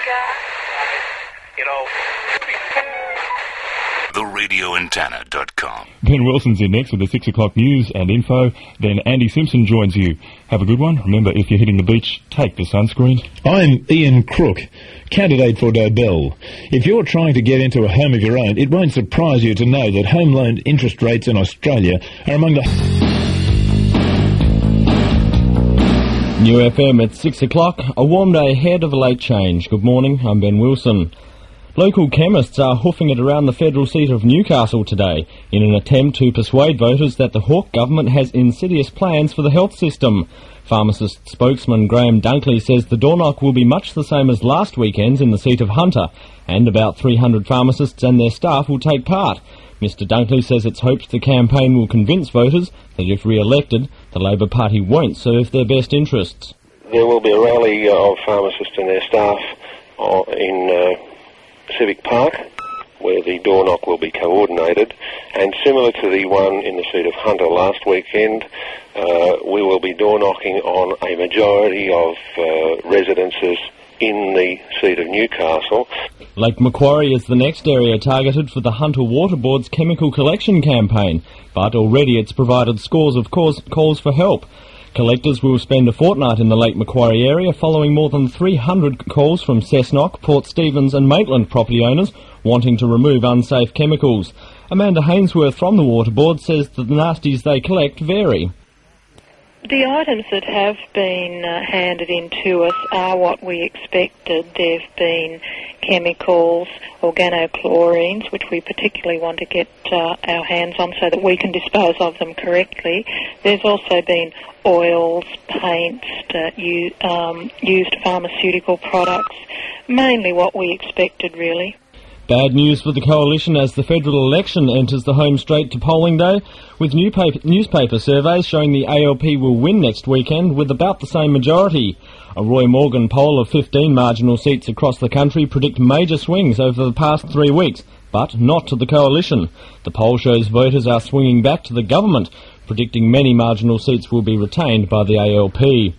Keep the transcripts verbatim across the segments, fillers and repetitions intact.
You know... the radio antenna dot com. Ben Wilson's in next with the six o'clock news and info. Then Andy Simpson joins you. Have a good one. Remember, if you're hitting the beach, take the sunscreen. I'm Ian Crook, candidate for Dobell. If you're trying to get into a home of your own, it won't surprise you to know that home loan interest rates in Australia are among the... New F M at six o'clock, a warm day ahead of a late change. Good morning, I'm Ben Wilson. Local chemists are hoofing it around the federal seat of Newcastle today in an attempt to persuade voters that the Hawke government has insidious plans for the health system. Pharmacist spokesman Graham Dunkley says the door knock will be much the same as last weekend's in the seat of Hunter, and about three hundred pharmacists and their staff will take part. Mister Dunkley says it's hoped the campaign will convince voters that if re-elected, the Labor Party won't serve their best interests. There will be a rally uh, of pharmacists and their staff uh, in... Uh Civic Park, where the door knock will be coordinated, and similar to the one in the seat of Hunter last weekend, uh, we will be door knocking on a majority of uh, residences in the seat of Newcastle. Lake Macquarie is the next area targeted for the Hunter Water Board's chemical collection campaign, but already it's provided scores of calls, calls for help. Collectors will spend a fortnight in the Lake Macquarie area following more than three hundred calls from Cessnock, Port Stephens and Maitland property owners wanting to remove unsafe chemicals. Amanda Hainsworth from the Water Board says that the nasties they collect vary. The items that have been uh, handed in to us are what we expected. There have been chemicals, organochlorines, which we particularly want to get uh, our hands on so that we can dispose of them correctly. There's also been oils, paints, uh, u- um, used pharmaceutical products, mainly what we expected, really. Bad news for the Coalition as the federal election enters the home straight to polling day, with new paper, newspaper surveys showing the A L P will win next weekend with about the same majority. A Roy Morgan poll of fifteen marginal seats across the country predict major swings over the past three weeks, but not to the Coalition. The poll shows voters are swinging back to the government, predicting many marginal seats will be retained by the A L P.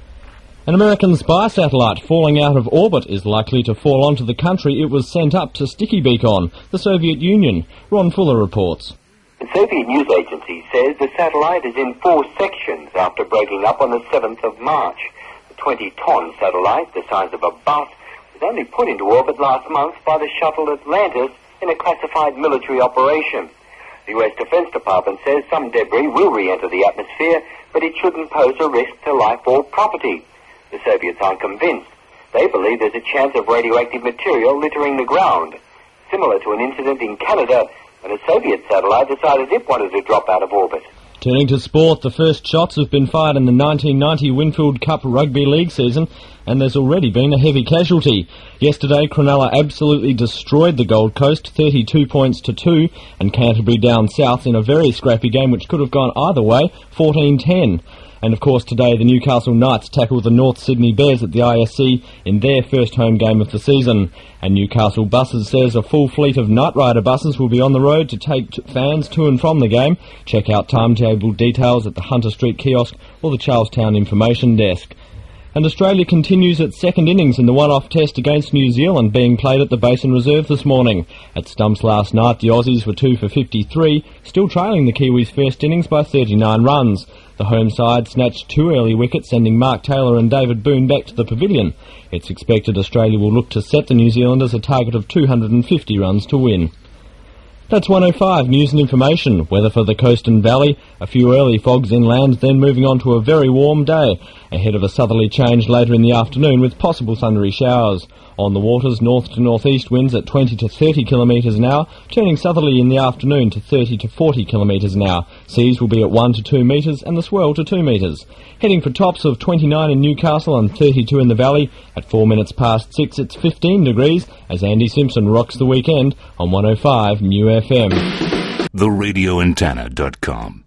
An American spy satellite falling out of orbit is likely to fall onto the country it was sent up to sticky beak on, the Soviet Union. Ron Fuller reports. The Soviet news agency says the satellite is in four sections after breaking up on the seventh of March. The twenty-ton satellite, the size of a bus, was only put into orbit last month by the shuttle Atlantis in a classified military operation. The U S Defense Department says some debris will re-enter the atmosphere, but it shouldn't pose a risk to life or property. The Soviets aren't convinced. They believe there's a chance of radioactive material littering the ground, similar to an incident in Canada when a Soviet satellite decided it wanted to drop out of orbit. Turning to sport, the first shots have been fired in the nineteen ninety Winfield Cup Rugby League season, and there's already been a heavy casualty. Yesterday, Cronulla absolutely destroyed the Gold Coast, thirty-two points to two, and Canterbury down south in a very scrappy game which could have gone either way, fourteen ten. And of course today the Newcastle Knights tackle the North Sydney Bears at the I S C in their first home game of the season. And Newcastle Buses says a full fleet of Night Rider buses will be on the road to take t- fans to and from the game. Check out timetable details at the Hunter Street kiosk or the Charlestown Information Desk. And Australia continues its second innings in the one-off test against New Zealand being played at the Basin Reserve this morning. At stumps last night, the Aussies were two for fifty-three, still trailing the Kiwis' first innings by thirty-nine runs. The home side snatched two early wickets, sending Mark Taylor and David Boone back to the pavilion. It's expected Australia will look to set the New Zealanders a target of two hundred fifty runs to win. That's one oh five News and Information. Weather for the coast and valley. A few early fogs inland, then moving on to a very warm day, ahead of a southerly change later in the afternoon with possible thundery showers. On the waters, north to northeast winds at twenty to thirty kilometres an hour, turning southerly in the afternoon to thirty to forty kilometres an hour. Seas will be at one to two metres and the swell to two metres. Heading for tops of twenty-nine in Newcastle and thirty-two in the valley. At four minutes past six, it's fifteen degrees as Andy Simpson rocks the weekend on one oh five New F M. the radio antenna dot com